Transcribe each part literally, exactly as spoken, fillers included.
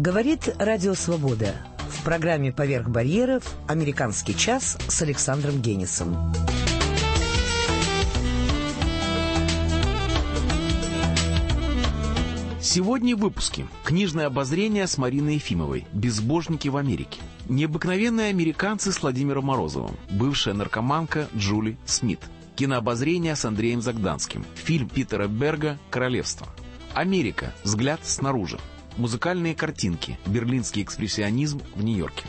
Говорит Радио Свобода. В программе «Поверх барьеров» «Американский час» с Александром Генисом. Сегодня в выпуске книжное обозрение с Мариной Ефимовой «Безбожники в Америке». Необыкновенные американцы с Владимиром Морозовым. Бывшая наркоманка Джули Смит. Кинообозрение с Андреем Загданским. Фильм Питера Берга «Королевство». Америка. Взгляд снаружи. Музыкальные картинки. Берлинский экспрессионизм в Нью-Йорке.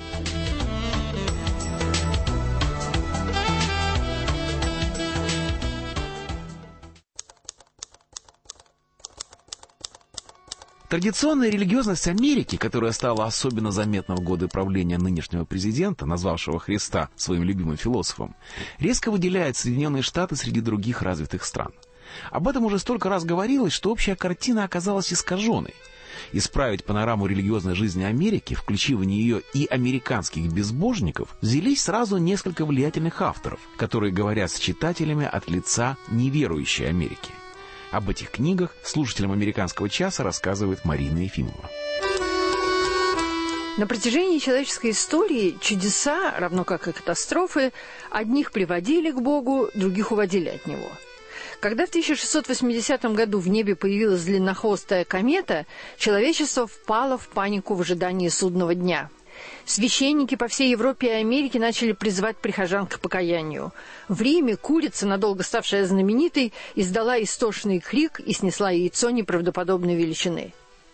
Традиционная религиозность Америки, которая стала особенно заметна в годы правления нынешнего президента, назвавшего Христа своим любимым философом, резко выделяет Соединенные Штаты среди других развитых стран. Об этом уже столько раз говорилось, что общая картина оказалась искаженной. Исправить панораму религиозной жизни Америки, включив в нее и американских безбожников, взялись сразу несколько влиятельных авторов, которые говорят с читателями от лица неверующей Америки. Об этих книгах слушателям «Американского часа» рассказывает Марина Ефимова. На протяжении человеческой истории чудеса, равно как и катастрофы, одних приводили к Богу, других уводили от Него. Когда в тысяча шестьсот восьмидесятом году в небе появилась длиннохвостая комета, человечество впало в панику в ожидании судного дня. Священники по всей Европе и Америке начали призывать прихожан к покаянию. В Риме курица, надолго ставшая знаменитой, издала истошный крик и снесла яйцо неправдоподобной величины.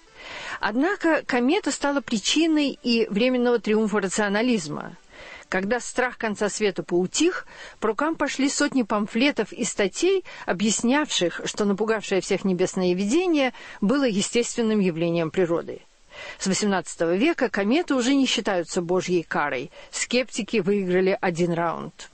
Однако комета стала причиной и временного триумфа рационализма. Когда страх конца света поутих, по рукам пошли сотни памфлетов и статей, объяснявших, что напугавшее всех небесное видение было естественным явлением природы. С восемнадцатого века кометы уже не считаются божьей карой. Скептики выиграли один раунд.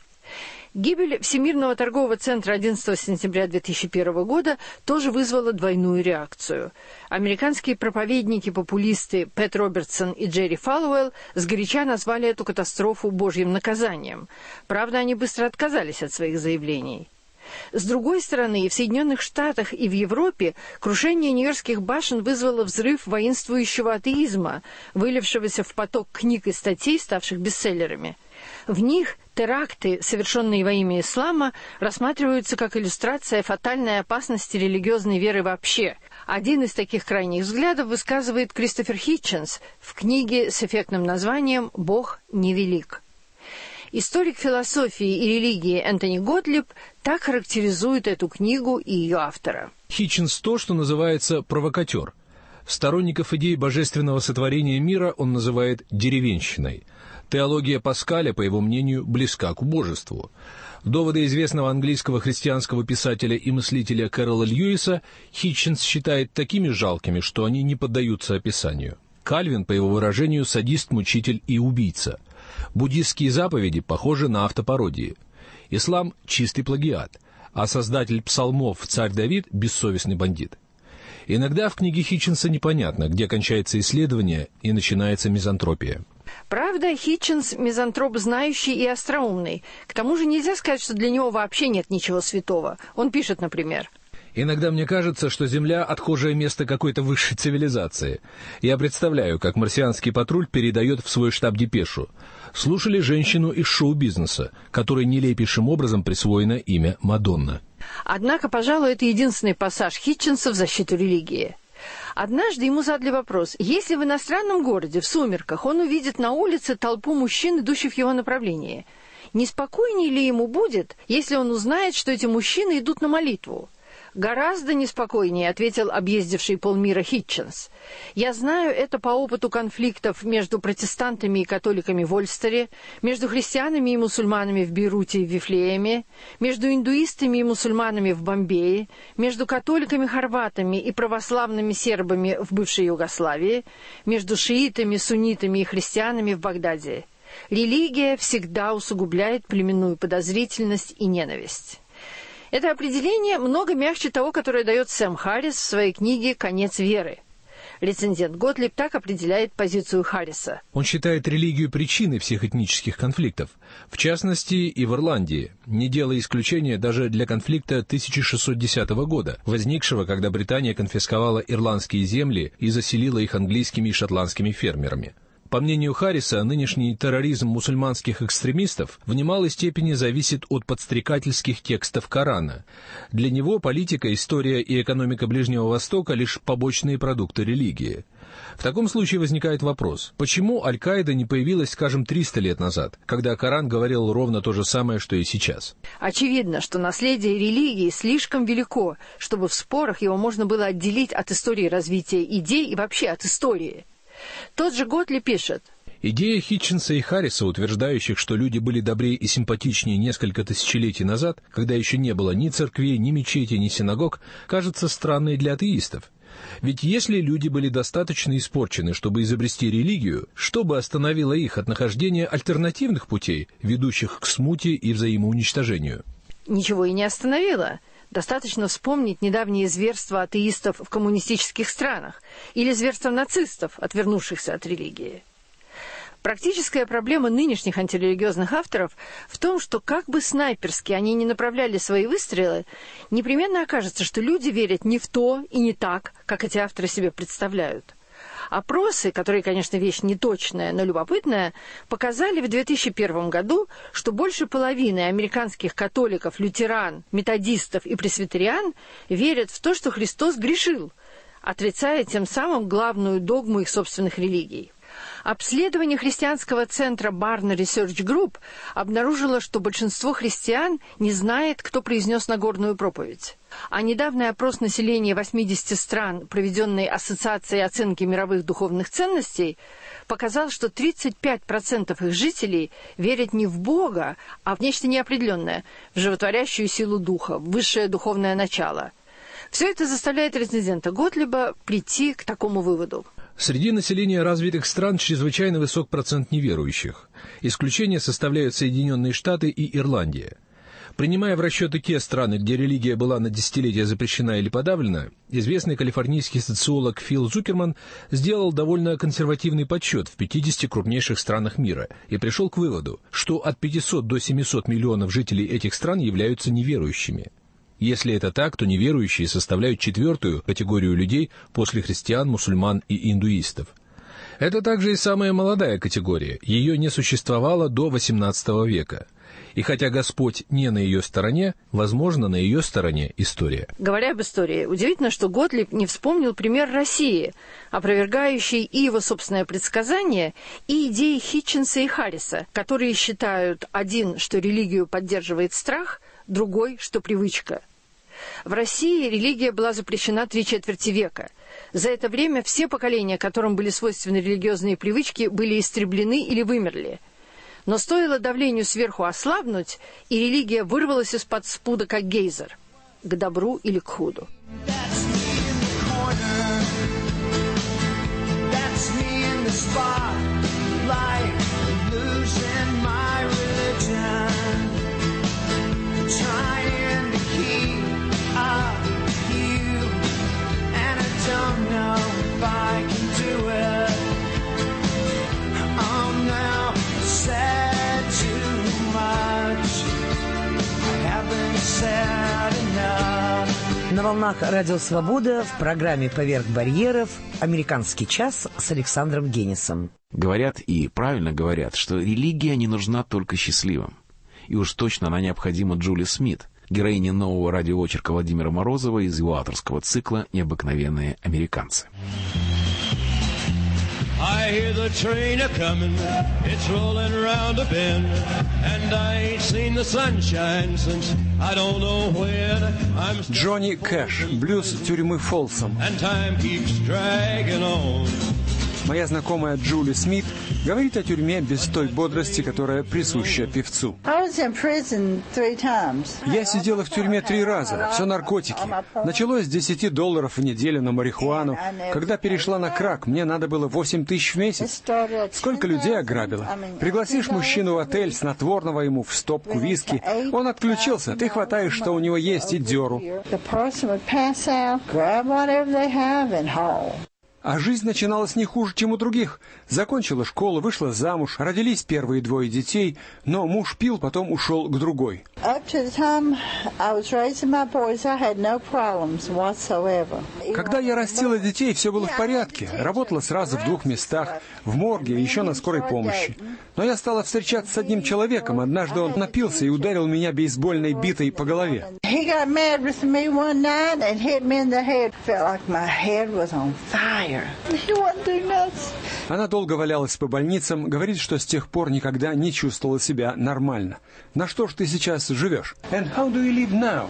Гибель Всемирного торгового центра одиннадцатого сентября две тысячи первого года тоже вызвала двойную реакцию. Американские проповедники-популисты Пэт Робертсон и Джерри Фаллоуэлл сгоряча назвали эту катастрофу божьим наказанием. Правда, они быстро отказались от своих заявлений. С другой стороны, и в Соединенных Штатах, и в Европе крушение Нью-Йоркских башен вызвало взрыв воинствующего атеизма, вылившегося в поток книг и статей, ставших бестселлерами. В них теракты, совершенные во имя ислама, рассматриваются как иллюстрация фатальной опасности религиозной веры вообще. Один из таких крайних взглядов высказывает Кристофер Хитченс в книге с эффектным названием «Бог невелик». Историк философии и религии Энтони Готлиб так характеризует эту книгу и ее автора. Хитченс то, что называется провокатер. Сторонников идей божественного сотворения мира он называет деревенщиной. Теология Паскаля, по его мнению, близка к убожеству. Доводы известного английского христианского писателя и мыслителя Кэрола Льюиса Хитченс считает такими жалкими, что они не поддаются описанию. Кальвин, по его выражению, садист, мучитель и убийца. Буддистские заповеди похожи на автопародии. Ислам – чистый плагиат, а создатель псалмов царь Давид – бессовестный бандит. Иногда в книге Хитченса непонятно, где кончается исследование и начинается мизантропия. Правда, Хитченс – мизантроп знающий и остроумный. К тому же нельзя сказать, что для него вообще нет ничего святого. Он пишет, например: «Иногда мне кажется, что Земля – отхожее место какой-то высшей цивилизации. Я представляю, как марсианский патруль передает в свой штаб депешу. Слушали женщину из шоу-бизнеса, которой нелепейшим образом присвоено имя Мадонна». Однако, пожалуй, это единственный пассаж Хитченса в защиту религии. Однажды ему задали вопрос: если в иностранном городе в сумерках он увидит на улице толпу мужчин, идущих в его направлении, не спокойнее ли ему будет, если он узнает, что эти мужчины идут на молитву? «Гораздо неспокойнее», — ответил объездивший полмира Хитченс. «Я знаю это по опыту конфликтов между протестантами и католиками в Ольстере, между христианами и мусульманами в Бейруте и Вифлееме, между индуистами и мусульманами в Бомбее, между католиками-хорватами и православными сербами в бывшей Югославии, между шиитами, суннитами и христианами в Багдаде. Религия всегда усугубляет племенную подозрительность и ненависть». Это определение много мягче того, которое дает Сэм Харрис в своей книге «Конец веры». Рецензент Готлиб так определяет позицию Харриса. Он считает религию причиной всех этнических конфликтов, в частности и в Ирландии, не делая исключения даже для конфликта тысяча шестьсот десятого года, возникшего, когда Британия конфисковала ирландские земли и заселила их английскими и шотландскими фермерами. По мнению Харриса, нынешний терроризм мусульманских экстремистов в немалой степени зависит от подстрекательских текстов Корана. Для него политика, история и экономика Ближнего Востока — лишь побочные продукты религии. В таком случае возникает вопрос, почему Аль-Каида не появилась, скажем, триста лет назад, когда Коран говорил ровно то же самое, что и сейчас? Очевидно, что наследие религии слишком велико, чтобы в спорах его можно было отделить от истории развития идей и вообще от истории. Тот же Готлиб пишет: идея Хитчинса и Харриса, утверждающих, что люди были добрее и симпатичнее несколько тысячелетий назад, когда еще не было ни церквей, ни мечетей, ни синагог, кажется странной для атеистов. Ведь если люди были достаточно испорчены, чтобы изобрести религию, что бы остановило их от нахождения альтернативных путей, ведущих к смуте и взаимоуничтожению? Ничего и не остановило. Достаточно вспомнить недавние зверства атеистов в коммунистических странах или зверства нацистов, отвернувшихся от религии. Практическая проблема нынешних антирелигиозных авторов в том, что как бы снайперски они ни направляли свои выстрелы, непременно окажется, что люди верят не в то и не так, как эти авторы себе представляют. Опросы, которые, конечно, вещь неточная, но любопытная, показали в две тысячи первом году, что больше половины американских католиков, лютеран, методистов и пресвитериан верят в то, что Христос грешил, отрицая тем самым главную догму их собственных религий. Обследование христианского центра Barna Research Group обнаружило, что большинство христиан не знает, кто произнес Нагорную проповедь. А недавний опрос населения восьмидесяти стран, проведенный Ассоциацией оценки мировых духовных ценностей, показал, что тридцать пять процентов их жителей верят не в Бога, а в нечто неопределенное, в животворящую силу духа, в высшее духовное начало. Все это заставляет рецензента Готлиба прийти к такому выводу. Среди населения развитых стран чрезвычайно высок процент неверующих. Исключение составляют Соединенные Штаты и Ирландия. Принимая в расчеты те страны, где религия была на десятилетия запрещена или подавлена, известный калифорнийский социолог Фил Зукерман сделал довольно консервативный подсчет в пятидесяти крупнейших странах мира и пришел к выводу, что от пятисот до семисот миллионов жителей этих стран являются неверующими. Если это так, то неверующие составляют четвертую категорию людей после христиан, мусульман и индуистов. Это также и самая молодая категория, ее не существовало до восемнадцатого века. И хотя Господь не на ее стороне, возможно, на ее стороне история. Говоря об истории, удивительно, что Готлиб не вспомнил пример России, опровергающий и его собственное предсказание, и идеи Хитчинса и Харриса, которые считают: один, что религию поддерживает страх, другой, что привычка. В России религия была запрещена три четверти века. За это время все поколения, которым были свойственны религиозные привычки, были истреблены или вымерли. Но стоило давлению сверху ослабнуть, и религия вырвалась из-под спуда, как гейзер, к добру или к худу. На волнах Радио Свобода в программе «Поверх барьеров» «Американский час» с Александром Генисом. Говорят, и правильно говорят, что религия не нужна только счастливым. И уж точно она необходима Джули Смит, героине нового радиоочерка Владимира Морозова из его авторского цикла «Необыкновенные американцы». I hear the train a-comin', it's rolling around a bend, and I ain't seen the sunshine since I don't know when. I'm Джонни Кэш, блюз тюрьмы Фолсом. And time keeps dragging on. Моя знакомая Джули Смит говорит о тюрьме без той бодрости, которая присуща певцу. Я сидела в тюрьме три раза, все наркотики. Началось с десяти долларов в неделю на марихуану. Когда перешла на крак, мне надо было восемь тысяч в месяц. Сколько людей ограбила. Пригласишь мужчину в отель, снотворного ему в стопку виски, он отключился, ты хватаешь, что у него есть, и дёру. А жизнь начиналась не хуже, чем у других. Закончила школу, вышла замуж, родились первые двое детей, но муж пил, потом ушел к другой. Когда я растила детей, все было в порядке. Работала сразу в двух местах, в морге и еще на скорой помощи. Но я стала встречаться с одним человеком. Однажды он напился и ударил меня бейсбольной битой по голове. Она долго валялась по больницам, говорит, что с тех пор никогда не чувствовала себя нормально. На что ж ты сейчас живешь? And how do you live now?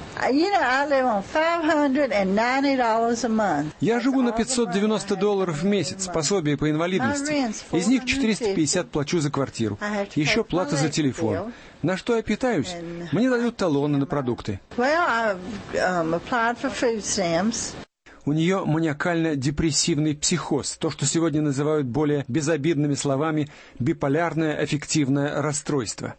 Я живу на пятьсот девяносто долларов в месяц, пособие по инвалидности. Из них четыреста пятьдесят плачу за квартиру. Еще плата за телефон. На что я питаюсь? Мне дают талоны на продукты. У нее маниакально-депрессивный психоз, то, что сегодня называют более безобидными словами биполярное аффективное расстройство.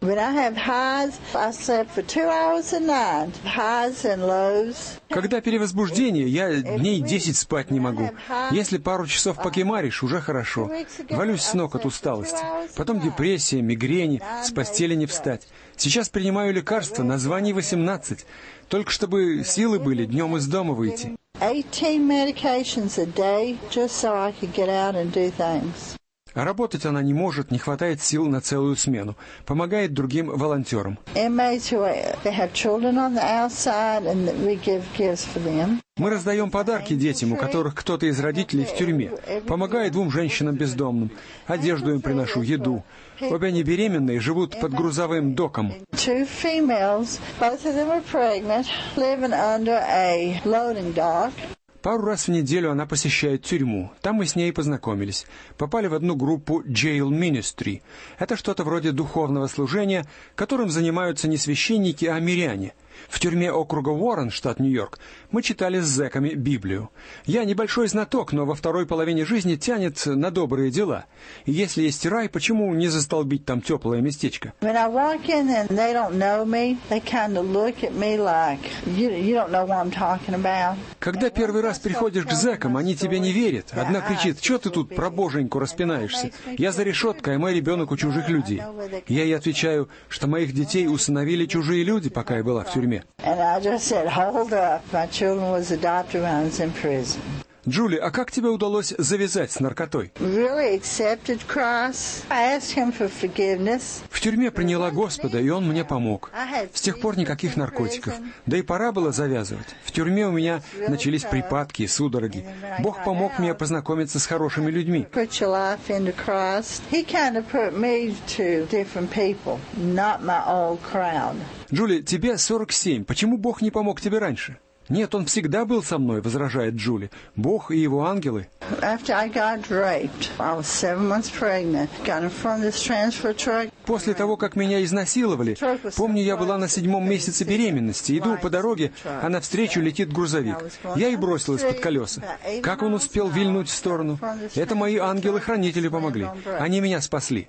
Когда перевозбуждение, я дней десять спать не могу. Если пару часов покемаришь, уже хорошо. Валюсь с ног от усталости. Потом депрессия, мигрени, с постели не встать. Сейчас принимаю лекарства, названий восемнадцать, только чтобы силы были днем из дома выйти. А работать она не может, не хватает сил на целую смену. Помогает другим волонтерам. Мы раздаем подарки детям, у которых кто-то из родителей в тюрьме. Помогаю двум женщинам бездомным. Одежду им приношу, еду. Обе они беременные, живут под грузовым доком. Пару раз в неделю она посещает тюрьму. Там мы с ней познакомились. Попали в одну группу Jail Ministry. Это что-то вроде духовного служения, которым занимаются не священники, а миряне. В тюрьме округа Уоррен, штат Нью-Йорк, мы читали с зэками Библию. Я небольшой знаток, но во второй половине жизни тянет на добрые дела. И если есть рай, почему не застолбить там теплое местечко? Когда первый раз приходишь к зэкам, они тебе не верят. Одна кричит: «Чего ты тут про боженьку распинаешься? Я за решеткой, а мой ребенок у чужих людей». Я ей отвечаю, что моих детей усыновили чужие люди, пока я была в тюрьме. Джули, а как тебе удалось завязать с наркотой? В тюрьме приняла Господа, и Он мне помог. С тех пор никаких наркотиков. Да и пора было завязывать. В тюрьме у меня начались припадки и судороги. Бог помог мне познакомиться с хорошими людьми. Джули, тебе сорок семь. Почему Бог не помог тебе раньше? «Нет, он всегда был со мной», — возражает Джули. «Бог и его ангелы». После того, как меня изнасиловали, помню, я была на седьмом месяце беременности. Иду по дороге, а навстречу летит грузовик. Я и бросилась под колеса. Как он успел вильнуть в сторону? Это мои ангелы-хранители помогли. Они меня спасли.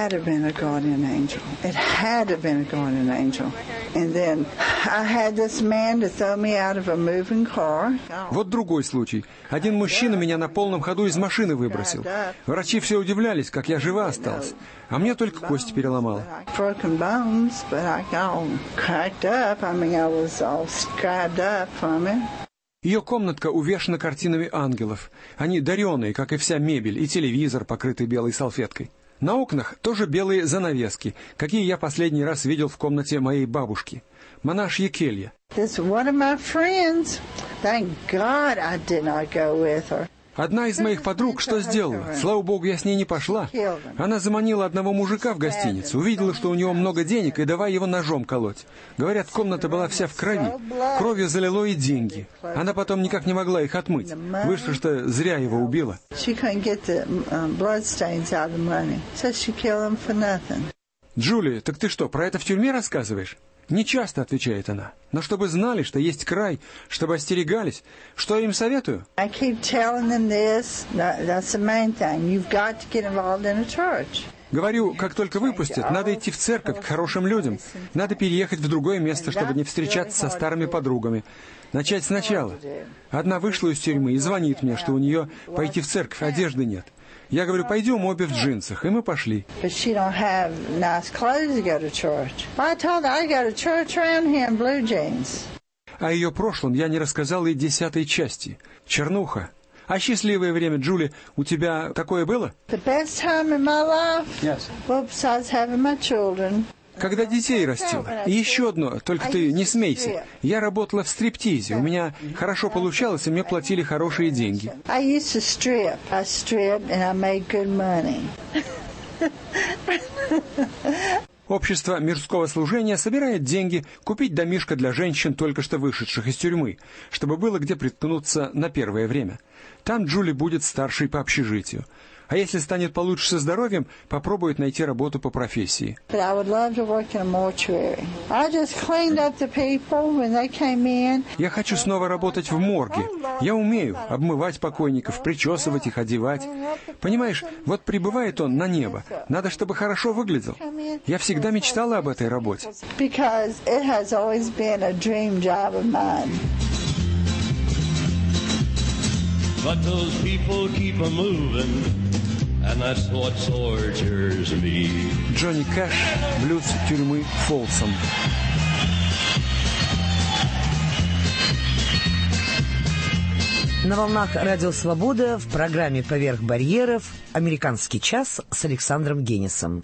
Вот другой случай. Один мужчина меня на полном ходу из машины выбросил. Врачи все удивлялись, как я жива осталась. А мне только кость переломала. Ее комнатка увешана картинами ангелов. Они дареные, как и вся мебель, и телевизор, покрытый белой салфеткой. На окнах тоже белые занавески, какие я последний раз видел в комнате моей бабушки. Монашья келья. Одна из моих подруг что сделала? Слава богу, я с ней не пошла. Она заманила одного мужика в гостиницу, увидела, что у него много денег, и давай его ножом колоть. Говорят, комната была вся в крови. Кровью залило и деньги. Она потом никак не могла их отмыть. Вышло, что зря его убила. Джули, так ты что, про это в тюрьме рассказываешь? «Не часто», — отвечает она, — «но чтобы знали, что есть край, чтобы остерегались. Что я им советую?» Говорю, как только выпустят, надо идти в церковь к хорошим людям. Надо переехать в другое место, чтобы не встречаться со старыми подругами. Начать сначала. Одна вышла из тюрьмы и звонит мне, что у нее пойти в церковь, одежды нет. Я говорю, пойдем обе в джинсах, и мы пошли. О ее прошлом я не рассказал и десятой части. Чернуха. А счастливое время, Джули, у тебя такое было? Yes. Когда детей растила. И еще одно, только ты не смейся. Я работала в стриптизе. У меня хорошо получалось, и мне платили хорошие деньги. Общество мирского служения собирает деньги купить домишко для женщин, только что вышедших из тюрьмы, чтобы было где приткнуться на первое время. Там Джули будет старшей по общежитию. А если станет получше со здоровьем, попробует найти работу по профессии. Я хочу снова работать в морге. Я умею обмывать покойников, причесывать их, одевать. Понимаешь, вот прибывает он на небо. Надо, чтобы хорошо выглядел. Я всегда мечтала об этой работе. But those people keep a moving, and that's what tortures me. Джонни Кэш, блюз тюрьмы Фолсом. На волнах Радио Свобода в программе «Поверх барьеров» «Американский час» с Александром Генисом.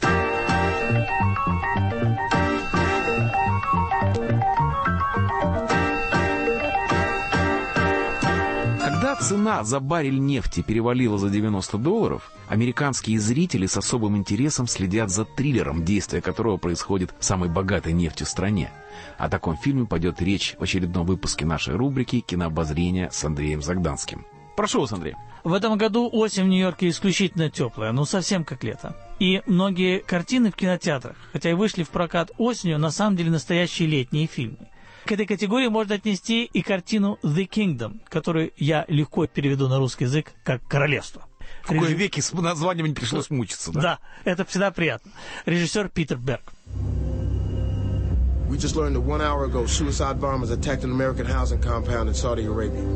Когда цена за баррель нефти перевалила за девяносто долларов, американские зрители с особым интересом следят за триллером, действие которого происходит в самой богатой нефтью стране. О таком фильме пойдет речь в очередном выпуске нашей рубрики «Кинообозрение» с Андреем Загданским. Прошу вас, Андрей. В этом году осень в Нью-Йорке исключительно теплая, ну совсем как лето. И многие картины в кинотеатрах, хотя и вышли в прокат осенью, на самом деле настоящие летние фильмы. К этой категории можно отнести и картину «The Kingdom», которую я легко переведу на русский язык как «Королевство». В кои веки с названием не пришлось мучиться, да? Да, это всегда приятно. Режиссер Питер Берг. We just learned that one hour ago suicide bombers attacked an American housing compound in Saudi Arabia.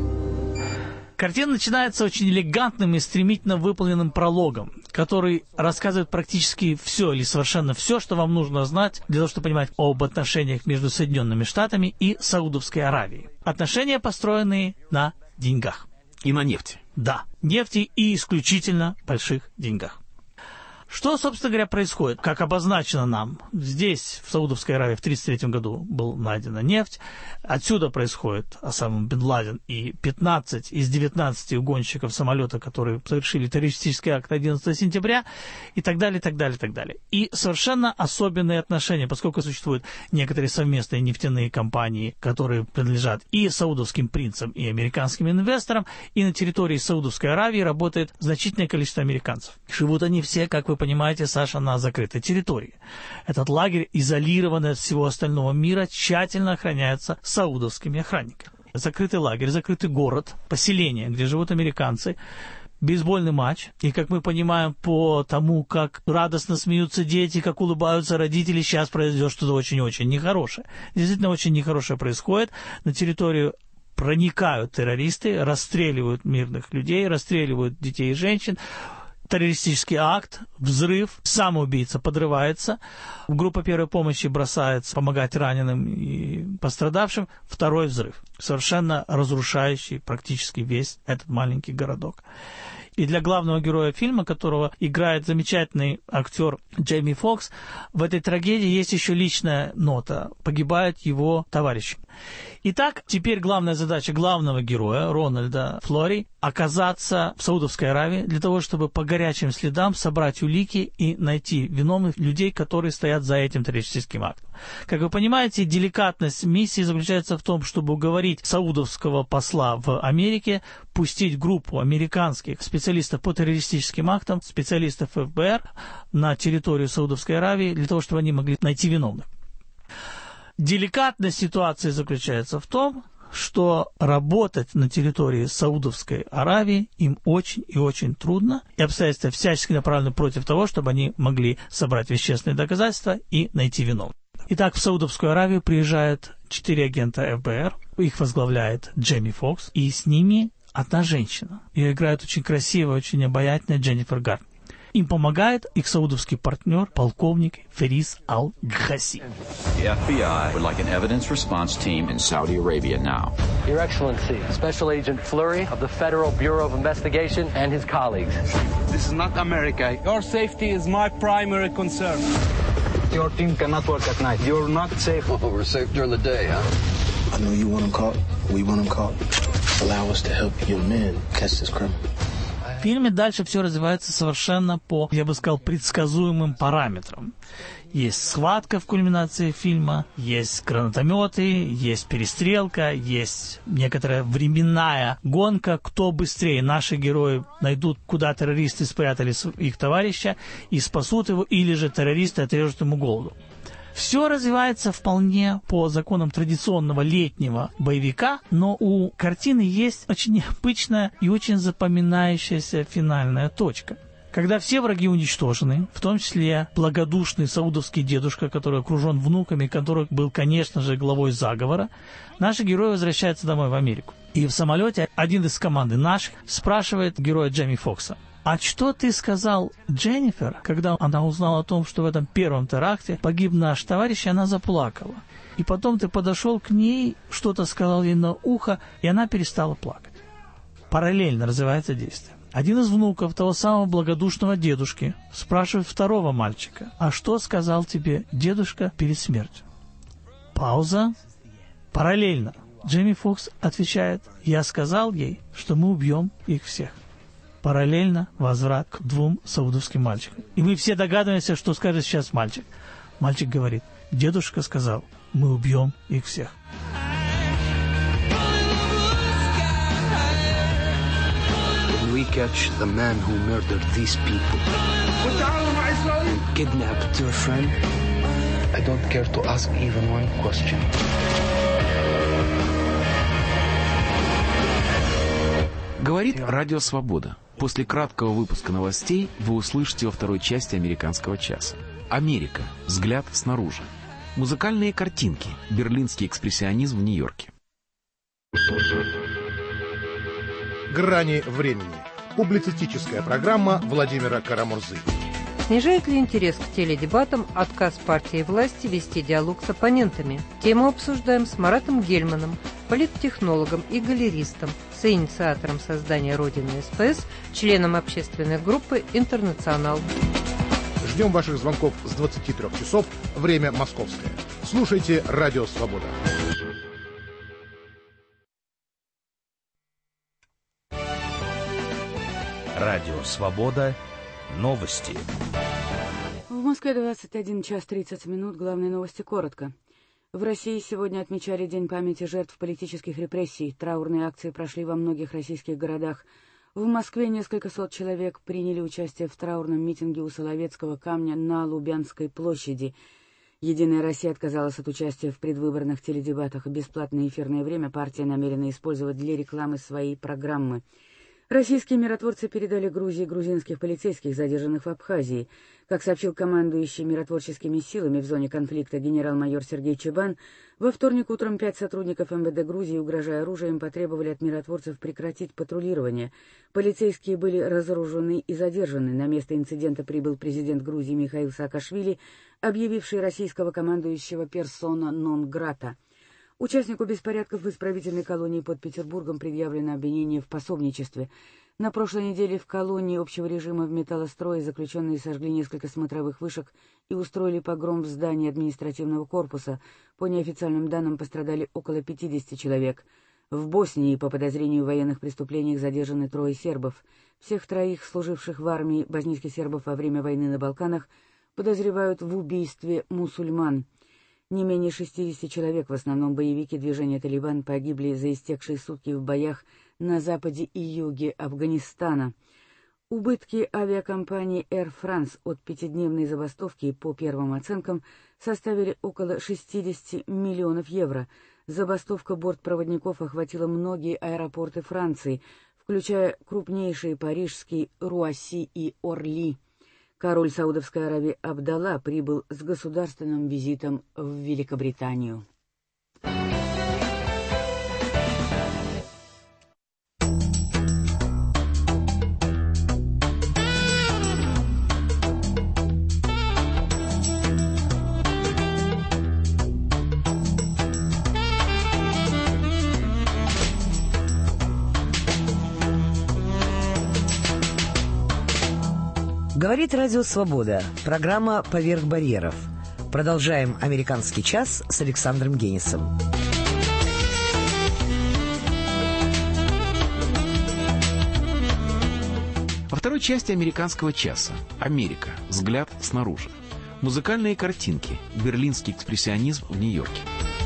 Картина начинается очень элегантным и стремительно выполненным прологом, который рассказывает практически все или совершенно все, что вам нужно знать для того, чтобы понимать об отношениях между Соединенными Штатами и Саудовской Аравией. Отношения, построенные на деньгах. И на нефти. Да, нефти и исключительно больших деньгах. Что, собственно говоря, происходит? Как обозначено нам, здесь, в Саудовской Аравии, в тысяча девятьсот тридцать третьем году была найдена нефть. Отсюда происходит Осама бен Ладен и пятнадцать из девятнадцати угонщиков самолета, которые совершили террористический акт одиннадцатого сентября, и так далее, и так далее, и так далее. И совершенно особенные отношения, поскольку существуют некоторые совместные нефтяные компании, которые принадлежат и саудовским принцам, и американским инвесторам, и на территории Саудовской Аравии работает значительное количество американцев. Живут они все, как вы понимаете, Саша, на закрытой территории. Этот лагерь, изолированный от всего остального мира, тщательно охраняется саудовскими охранниками. Закрытый лагерь, закрытый город, поселение, где живут американцы, бейсбольный матч. И, как мы понимаем по тому, как радостно смеются дети, как улыбаются родители, сейчас произойдет что-то очень-очень нехорошее. Действительно, очень нехорошее происходит. На территорию проникают террористы, расстреливают мирных людей, расстреливают детей и женщин. Террористический акт, взрыв, самоубийца подрывается, группа первой помощи бросается помогать раненым и пострадавшим, второй взрыв, совершенно разрушающий практически весь этот маленький городок. И для главного героя фильма, которого играет замечательный актер Джейми Фокс, в этой трагедии есть еще личная нота. Погибает его товарищ. Итак, теперь главная задача главного героя, Рональда Флори, оказаться в Саудовской Аравии для того, чтобы по горячим следам собрать улики и найти виновных людей, которые стоят за этим террористическим актом. Как вы понимаете, деликатность миссии заключается в том, чтобы уговорить саудовского посла в Америке пустить группу американских специалистов по террористическим актам, специалистов эф бэ эр на территорию Саудовской Аравии для того, чтобы они могли найти виновных. Деликатность ситуации заключается в том, что работать на территории Саудовской Аравии им очень и очень трудно, и обстоятельства всячески направлены против того, чтобы они могли собрать вещественные доказательства и найти виновных. Итак, в Саудовскую Аравию приезжают четыре агента эф бэ эр, Их возглавляет Джейми Фокс, и с ними одна женщина. Ее играет очень красивая, очень обаятельная Дженнифер Гарнер. Им помогает их саудовский партнер, полковник Ферис Аль-Гхаси. The эф би ай would like an evidence response team in Saudi Arabia now. Your Excellency, Special Agent Fleury of the Federal Bureau of Investigation and his colleagues. This is not America. Your safety is my primary concern. Your team cannot work at night. You're not safe. Oh, we're safe during the day, huh? I know you want them caught. We want them caught. Allow us to help your men catch this criminal. В фильме дальше все развивается совершенно по, я бы сказал, предсказуемым параметрам. Есть схватка в кульминации фильма, есть гранатометы, есть перестрелка, есть некоторая временная гонка, кто быстрее. Наши герои найдут, куда террористы спрятали их товарища и спасут его, или же террористы отрежут ему голову. Все развивается вполне по законам традиционного летнего боевика, но у картины есть очень необычная и очень запоминающаяся финальная точка. Когда все враги уничтожены, в том числе благодушный саудовский дедушка, который окружен внуками, который был, конечно же, главой заговора, наши герои возвращаются домой в Америку. И в самолете один из команды наших спрашивает героя Джейми Фокса: «А что ты сказал Дженнифер, когда она узнала о том, что в этом первом теракте погиб наш товарищ, и она заплакала? И потом ты подошел к ней, что-то сказал ей на ухо, и она перестала плакать». Параллельно развивается действие. Один из внуков того самого благодушного дедушки спрашивает второго мальчика: «А что сказал тебе дедушка перед смертью?» Пауза. Параллельно Джейми Фокс отвечает: «Я сказал ей, что мы убьем их всех». Параллельно возврат к двум саудовским мальчикам. И мы все догадываемся, что скажет сейчас мальчик. Мальчик говорит: «Дедушка сказал, мы убьем их всех». When we catch the man who murdered these people and kidnapped your friend, I don't care to ask even one question. Говорит Радио Свобода. После краткого выпуска новостей вы услышите во второй части «Американского часа». Америка. Взгляд снаружи. Музыкальные картинки. Берлинский экспрессионизм в Нью-Йорке. «Грани времени». Публицистическая программа Владимира Карамурзы. Снижает ли интерес к теледебатам отказ партии власти вести диалог с оппонентами? Тему обсуждаем с Маратом Гельманом, политтехнологом и галеристом, соинициатором создания «Родины СПС», членом общественной группы «Интернационал». Ждем ваших звонков с двадцати трёх часов, время московское. Слушайте «Радио Свобода». Радио Свобода. Новости. В Москве двадцать один час тридцать минут. Главные новости коротко. В России сегодня отмечали День памяти жертв политических репрессий. Траурные акции прошли во многих российских городах. В Москве несколько сот человек приняли участие в траурном митинге у Соловецкого камня на Лубянской площади. «Единая Россия» отказалась от участия в предвыборных теледебатах. Бесплатное эфирное время партия намерена использовать для рекламы своей программы. Российские миротворцы передали Грузии грузинских полицейских, задержанных в Абхазии. Как сообщил командующий миротворческими силами в зоне конфликта генерал-майор Сергей Чебан, во вторник утром пять сотрудников эм вэ дэ Грузии, угрожая оружием, потребовали от миротворцев прекратить патрулирование. Полицейские были разоружены и задержаны. На место инцидента прибыл президент Грузии Михаил Саакашвили, объявивший российского командующего персона нон-грата. Участнику беспорядков в исправительной колонии под Петербургом предъявлено обвинение в пособничестве. На прошлой неделе в колонии общего режима в металлострое заключенные сожгли несколько смотровых вышек и устроили погром в здании административного корпуса. По неофициальным данным пострадали около пятидесяти человек. В Боснии по подозрению в военных преступлениях задержаны трое сербов. Всех троих, служивших в армии боснийских сербов во время войны на Балканах, подозревают в убийстве мусульман. Не менее шестидесяти человек, в основном боевики движения «Талибан», погибли за истекшие сутки в боях на западе и юге Афганистана. Убытки авиакомпании Air France от пятидневной забастовки, по первым оценкам, составили около шестидесяти миллионов евро. Забастовка бортпроводников охватила многие аэропорты Франции, включая крупнейшие парижские Руасси и Орли. Король Саудовской Аравии Абдалла прибыл с государственным визитом в Великобританию. Говорит Радио Свобода. Программа «Поверх барьеров». Продолжаем «Американский час» с Александром Генисом. Во второй части «Американского часа» Америка. Взгляд снаружи. Музыкальные картинки. Берлинский экспрессионизм в Нью-Йорке.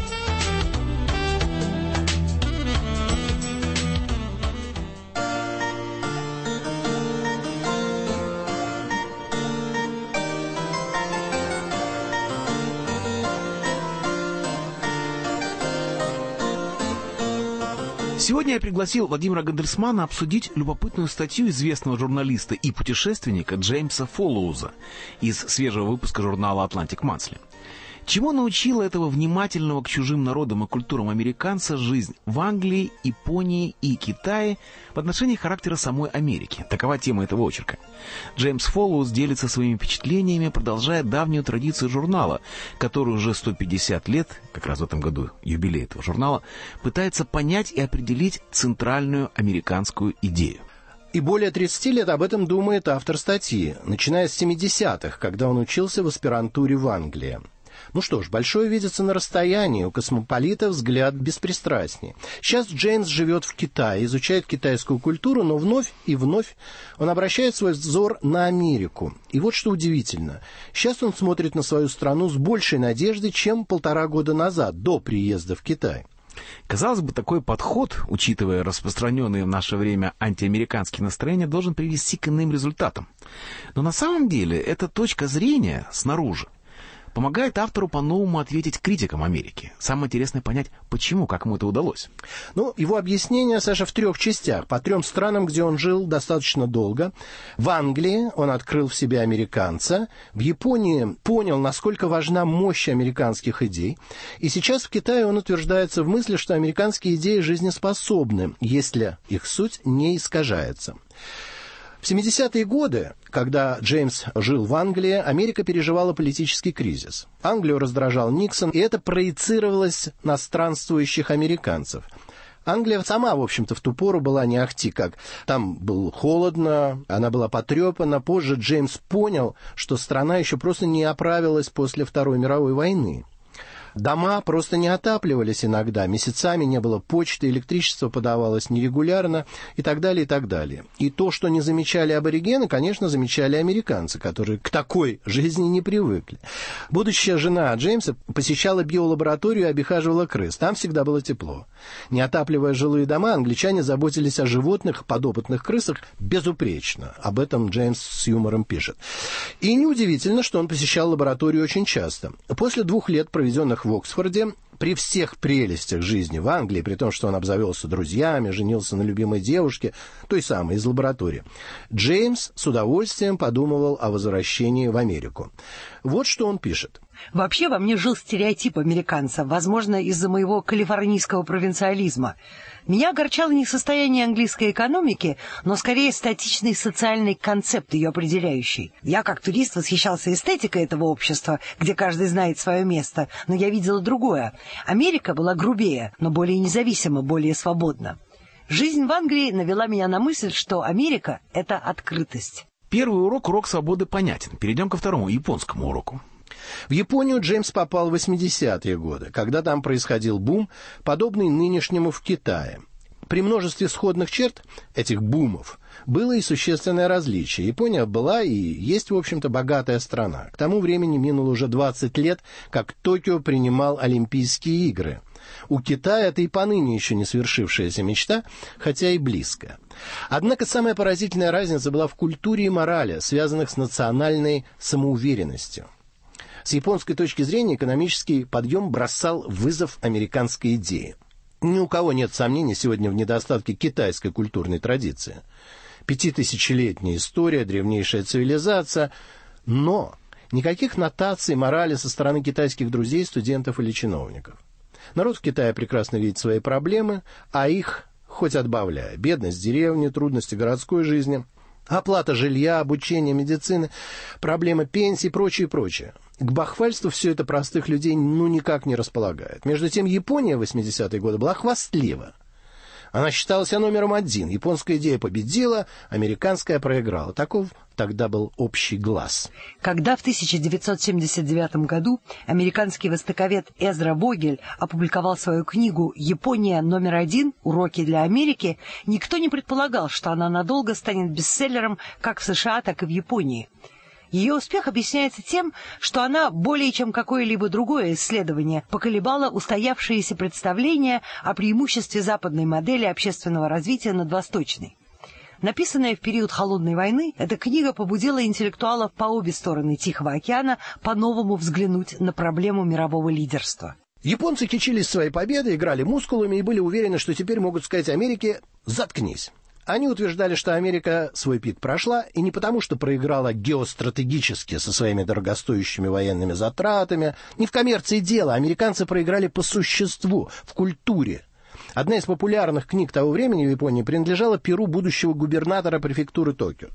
Сегодня я пригласил Владимира Гандельсмана обсудить любопытную статью известного журналиста и путешественника Джеймса Фоллоуза из свежего выпуска журнала «Atlantic Monthly». Чему научила этого внимательного к чужим народам и культурам американца жизнь в Англии, Японии и Китае в отношении характера самой Америки? Такова тема этого очерка. Джеймс Фоллоуз делится своими впечатлениями, продолжая давнюю традицию журнала, который уже сто пятьдесят лет, как раз в этом году юбилей этого журнала, пытается понять и определить центральную американскую идею. И более тридцати лет об этом думает автор статьи, начиная с семидесятых, когда он учился в аспирантуре в Англии. Ну что ж, большое видится на расстоянии, у космополита взгляд беспристрастнее. Сейчас Джеймс живет в Китае, изучает китайскую культуру, но вновь и вновь он обращает свой взор на Америку. И вот что удивительно. Сейчас он смотрит на свою страну с большей надеждой, чем полтора года назад, до приезда в Китай. Казалось бы, такой подход, учитывая распространенные в наше время антиамериканские настроения, должен привести к иным результатам. Но на самом деле эта точка зрения снаружи помогает автору по-новому ответить критикам Америки. Самое интересное понять, почему, как ему это удалось. Ну, его объяснение, Саша, в трех частях. По трем странам, где он жил достаточно долго. В Англии он открыл в себе американца. В Японии понял, насколько важна мощь американских идей. И сейчас в Китае он утверждается в мысли, что американские идеи жизнеспособны, если их суть не искажается. В семидесятые годы, когда Джеймс жил в Англии, Америка переживала политический кризис. Англию раздражал Никсон, и это проецировалось на странствующих американцев. Англия сама, в общем-то, в ту пору была не ахти как. Там было холодно, она была потрепана. Позже Джеймс понял, что страна еще просто не оправилась после Второй мировой войны. Дома просто не отапливались иногда, месяцами не было почты, электричество подавалось нерегулярно и так далее, и так далее. И то, что не замечали аборигены, конечно, замечали американцы, которые к такой жизни не привыкли. Будущая жена Джеймса посещала биолабораторию и обихаживала крыс. Там всегда было тепло. Не отапливая жилые дома, англичане заботились о животных, подопытных крысах безупречно. Об этом Джеймс с юмором пишет. И неудивительно, что он посещал лабораторию очень часто. После двух лет, проведенных в Оксфорде, при всех прелестях жизни в Англии, при том, что он обзавелся друзьями, женился на любимой девушке, той самой из лаборатории, Джеймс с удовольствием подумывал о возвращении в Америку. Вот что он пишет. Вообще во мне жил стереотип американца, возможно, из-за моего калифорнийского провинциализма. Меня огорчало не состояние английской экономики, но скорее статичный социальный концепт, ее определяющий. Я, как турист, восхищался эстетикой этого общества, где каждый знает свое место, но я видела другое. Америка была грубее, но более независима, более свободна. Жизнь в Англии навела меня на мысль, что Америка — это открытость. Первый урок, урок свободы, понятен. Перейдем ко второму, японскому уроку. В Японию Джеймс попал в восьмидесятые годы, когда там происходил бум, подобный нынешнему в Китае. При множестве сходных черт этих бумов было и существенное различие. Япония была и есть, в общем-то, богатая страна. К тому времени минуло уже двадцать лет, как Токио принимал Олимпийские игры. У Китая это и поныне еще не свершившаяся мечта, хотя и близкая. Однако самая поразительная разница была в культуре и морали, связанных с национальной самоуверенностью. С японской точки зрения экономический подъем бросал вызов американской идее. Ни у кого нет сомнений сегодня в недостатке китайской культурной традиции. Пятитысячелетняя история, древнейшая цивилизация, но никаких нотаций морали со стороны китайских друзей, студентов или чиновников. Народ в Китае прекрасно видит свои проблемы, а их хоть отбавляй. Бедность деревни, трудности городской жизни, оплата жилья, обучение, медицины, проблемы пенсий и прочее, прочее. К бахвальству все это простых людей ну никак не располагает. Между тем Япония в восьмидесятые годы была хвастлива. Она считала себя номером один. Японская идея победила, американская проиграла. Таков тогда был общий глаз. Когда в тысяча девятьсот семьдесят девятом году американский востоковед Эзра Вогель опубликовал свою книгу «Япония номер один. Уроки для Америки», никто не предполагал, что она надолго станет бестселлером как в США, так и в Японии. Ее успех объясняется тем, что она более чем какое-либо другое исследование поколебала устоявшиеся представления о преимуществе западной модели общественного развития над восточной. Написанная в период Холодной войны, эта книга побудила интеллектуалов по обе стороны Тихого океана по-новому взглянуть на проблему мирового лидерства. Японцы кичились своей победой, играли мускулами и были уверены, что теперь могут сказать Америке «заткнись». Они утверждали, что Америка свой пик прошла, и не потому, что проиграла геостратегически со своими дорогостоящими военными затратами. Не в коммерции дело, американцы проиграли по существу, в культуре. Одна из популярных книг того времени в Японии принадлежала перу будущего губернатора префектуры Токио.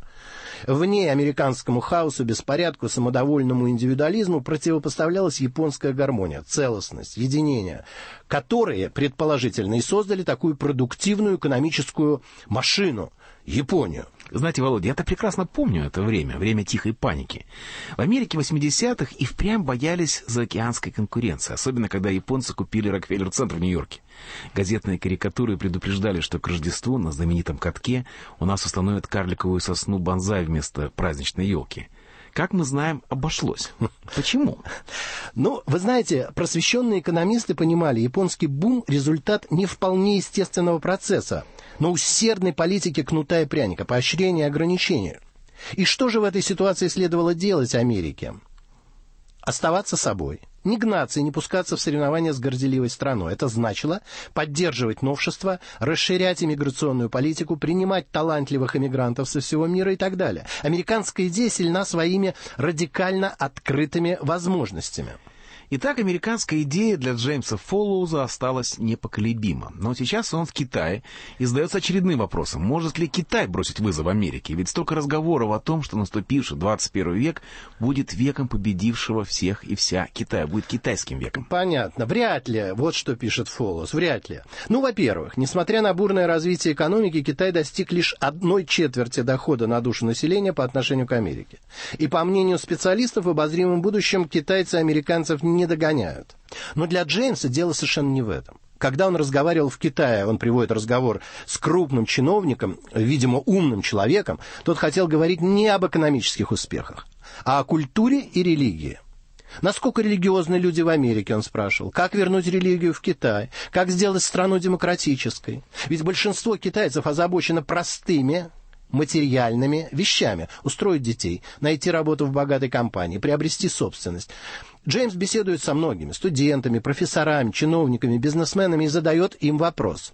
В ней американскому хаосу, беспорядку, самодовольному индивидуализму противопоставлялась японская гармония, целостность, единение, которые, предположительно, и создали такую продуктивную экономическую машину – Японию. Знаете, Володя, я-то прекрасно помню это время, время тихой паники. В Америке восьмидесятых и впрямь боялись заокеанской конкуренции, особенно когда японцы купили Рокфеллер-центр в Нью-Йорке. Газетные карикатуры предупреждали, что к Рождеству на знаменитом катке у нас установят карликовую сосну бонсай вместо праздничной елки. Как мы знаем, обошлось. Почему? Ну, вы знаете, просвещенные экономисты понимали, японский бум – результат не вполне естественного процесса, но усердной политики кнута и пряника, поощрения и ограничения. И что же в этой ситуации следовало делать Америке? Оставаться собой, не гнаться и не пускаться в соревнования с горделивой страной. Это значило поддерживать новшества, расширять иммиграционную политику, принимать талантливых иммигрантов со всего мира и так далее. Американская идея сильна своими радикально открытыми возможностями. Итак, американская идея для Джеймса Фоллоуза осталась непоколебима. Но сейчас он в Китае и задается очередным вопросом. Может ли Китай бросить вызов Америке? Ведь столько разговоров о том, что наступивший двадцать первый век будет веком победившего всех и вся Китая, будет китайским веком. Понятно. Вряд ли. Вот что пишет Фоллоуз. Вряд ли. Ну, во-первых, несмотря на бурное развитие экономики, Китай достиг лишь одной четверти дохода на душу населения по отношению к Америке. И по мнению специалистов, в обозримом будущем китайцы американцев не не догоняют. Но для Джеймса дело совершенно не в этом. Когда он разговаривал в Китае, он приводит разговор с крупным чиновником, видимо, умным человеком, тот хотел говорить не об экономических успехах, а о культуре и религии. Насколько религиозны люди в Америке, он спрашивал. Как вернуть религию в Китай? Как сделать страну демократической? Ведь большинство китайцев озабочено простыми материальными вещами. Устроить детей, найти работу в богатой компании, приобрести собственность. Джеймс беседует со многими студентами, профессорами, чиновниками, бизнесменами и задает им вопрос.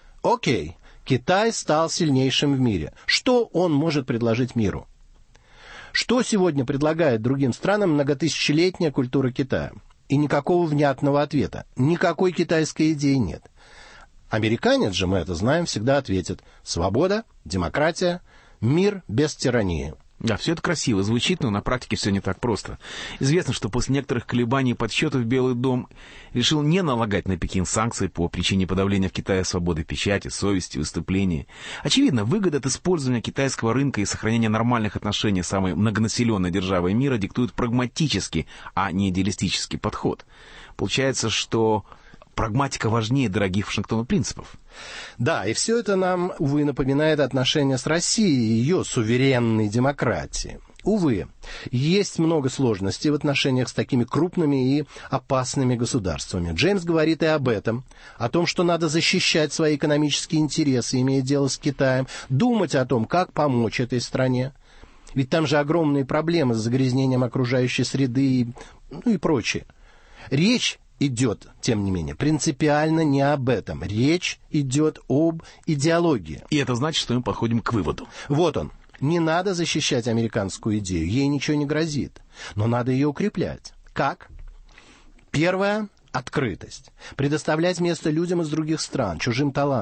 Окей, Китай стал сильнейшим в мире. Что он может предложить миру? Что сегодня предлагает другим странам многотысячелетняя культура Китая? И никакого внятного ответа. Никакой китайской идеи нет. Американец же, мы это знаем, всегда ответит: свобода, демократия, мир без тирании. Да, все это красиво звучит, но на практике все не так просто. Известно, что после некоторых колебаний и подсчетов Белый дом решил не налагать на Пекин санкции по причине подавления в Китае свободы печати, совести, выступления. Очевидно, выгода от использования китайского рынка и сохранения нормальных отношений с самой многонаселенной державой мира диктует прагматический, а не идеалистический подход. Получается, что прагматика важнее дорогих Вашингтону принципов. Да, и все это нам, увы, напоминает отношения с Россией и ее суверенной демократией. Увы, есть много сложностей в отношениях с такими крупными и опасными государствами. Джеймс говорит и об этом, о том, что надо защищать свои экономические интересы, имея дело с Китаем, думать о том, как помочь этой стране. Ведь там же огромные проблемы с загрязнением окружающей среды и, ну, и прочее. Речь идет, тем не менее, принципиально не об этом. Речь идет об идеологии. И это значит, что мы подходим к выводу. Вот он. Не надо защищать американскую идею, ей ничего не грозит. Но надо ее укреплять. Как? Первое — открытость. Предоставлять место людям из других стран, чужим талантам.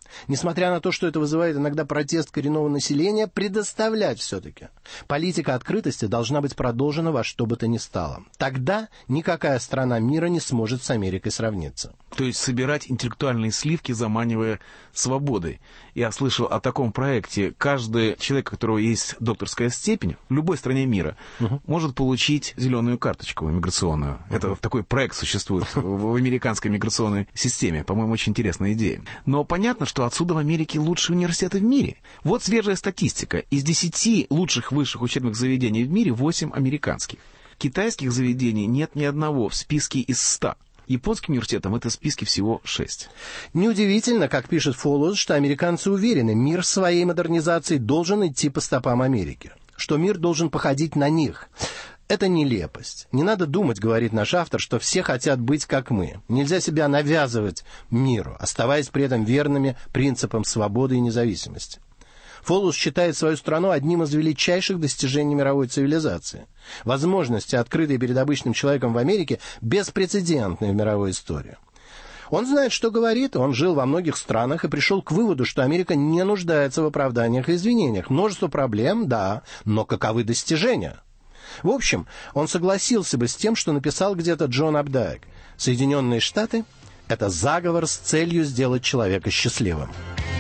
Несмотря на то, что это вызывает иногда протест коренного населения, предоставлять все-таки. Политика открытости должна быть продолжена во что бы то ни стало. Тогда никакая страна мира не сможет с Америкой сравниться. То есть собирать интеллектуальные сливки, заманивая свободой. Я слышал о таком проекте. Каждый человек, у которого есть докторская степень в любой стране мира, uh-huh. может получить зеленую карточку иммиграционную. Uh-huh. Это такой проект существует в американской миграционной системе. По-моему, очень интересная идея. Но понятно, что отсюда в Америке лучшие университеты в мире. Вот свежая статистика. Из десяти лучших высших учебных заведений в мире восемь американских. Китайских заведений нет ни одного в списке из ста. Японским университетам это в списке всего шесть. Неудивительно, как пишет Фоллоус, что американцы уверены, мир своей модернизации должен идти по стопам Америки, что мир должен походить на них. Это нелепость. Не надо думать, говорит наш автор, что все хотят быть как мы. Нельзя себя навязывать миру, оставаясь при этом верными принципам свободы и независимости. Фоллоус считает свою страну одним из величайших достижений мировой цивилизации. Возможности, открытые перед обычным человеком в Америке, беспрецедентные в мировой истории. Он знает, что говорит, он жил во многих странах и пришел к выводу, что Америка не нуждается в оправданиях и извинениях. Множество проблем, да, но каковы достижения? В общем, он согласился бы с тем, что написал где-то Джон Апдайк. Соединенные Штаты — это заговор с целью сделать человека счастливым.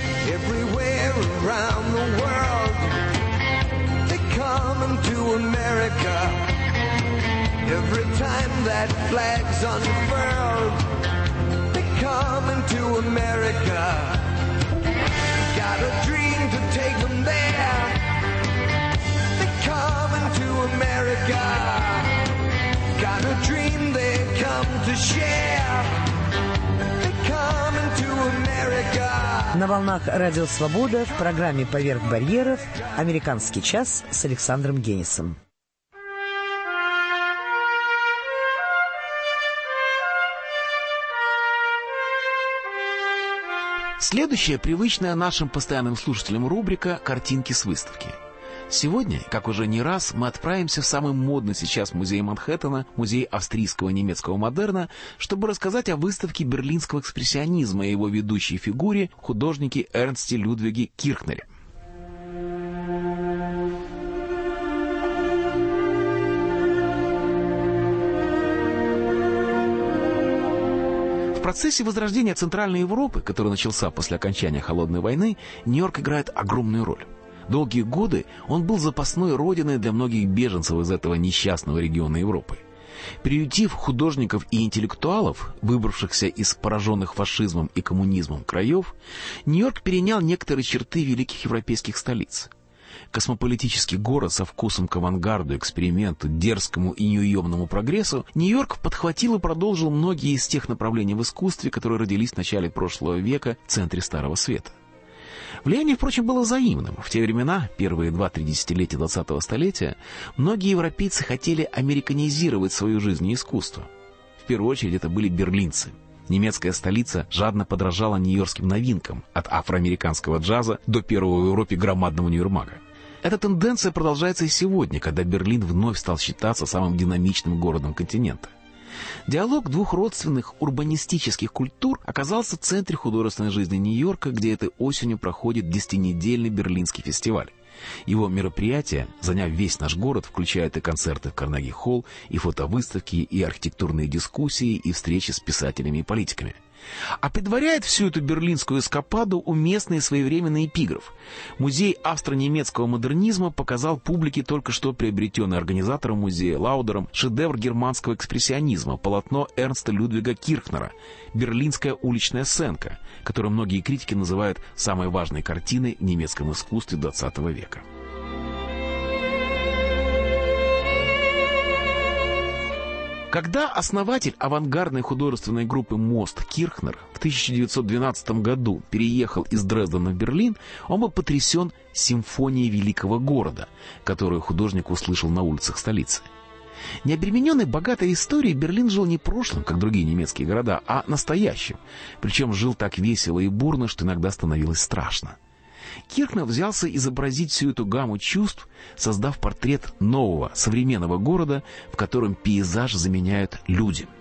Around the world, they come to America. Every time that flag's unfurled, they come to America. Got a dream to take them there. They come to America. Got a dream they come to share. They come to America. На волнах Радио Свобода в программе «Поверх барьеров» «Американский час» с Александром Генисом. Следующая, привычная нашим постоянным слушателям рубрика «Картинки с выставки». Сегодня, как уже не раз, мы отправимся в самый модный сейчас музей Манхэттена, музей австрийского и немецкого модерна, чтобы рассказать о выставке берлинского экспрессионизма и его ведущей фигуре, художнике Эрнсте Людвиге Кирхнере. В процессе возрождения Центральной Европы, который начался после окончания Холодной войны, Нью-Йорк играет огромную роль. Долгие годы он был запасной родиной для многих беженцев из этого несчастного региона Европы. Приютив художников и интеллектуалов, выбравшихся из пораженных фашизмом и коммунизмом краев, Нью-Йорк перенял некоторые черты великих европейских столиц. Космополитический город со вкусом к авангарду, эксперименту, дерзкому и неуемному прогрессу, Нью-Йорк подхватил и продолжил многие из тех направлений в искусстве, которые родились в начале прошлого века в центре Старого Света. Влияние, впрочем, было взаимным. В те времена, первые два-три десятилетия двадцатого столетия, многие европейцы хотели американизировать свою жизнь и искусство. В первую очередь это были берлинцы. Немецкая столица жадно подражала нью-йоркским новинкам, от афроамериканского джаза до первого в Европе громадного универмага. Эта тенденция продолжается и сегодня, когда Берлин вновь стал считаться самым динамичным городом континента. Диалог двух родственных урбанистических культур оказался в центре художественной жизни Нью-Йорка, где этой осенью проходит десятинедельный Берлинский фестиваль. Его мероприятия, заняв весь наш город, включают и концерты в Карнеги-холл, и фотовыставки, и архитектурные дискуссии, и встречи с писателями и политиками. А предваряет всю эту берлинскую эскападу уместный своевременный эпиграф. Музей австро-немецкого модернизма показал публике только что приобретенный организатором музея Лаудером шедевр германского экспрессионизма, полотно Эрнста Людвига Кирхнера «Берлинская уличная сценка», которую многие критики называют самой важной картиной в немецком искусстве двадцатого века. Когда основатель авангардной художественной группы «Мост» Кирхнер в тысяча девятьсот двенадцатом году переехал из Дрездена в Берлин, он был потрясен симфонией великого города, которую художник услышал на улицах столицы. Необремененный богатой историей, Берлин жил не прошлым, как другие немецкие города, а настоящим. Причем жил так весело и бурно, что иногда становилось страшно. Кирхнер взялся изобразить всю эту гамму чувств, создав портрет нового, современного города, в котором пейзаж заменяют люди.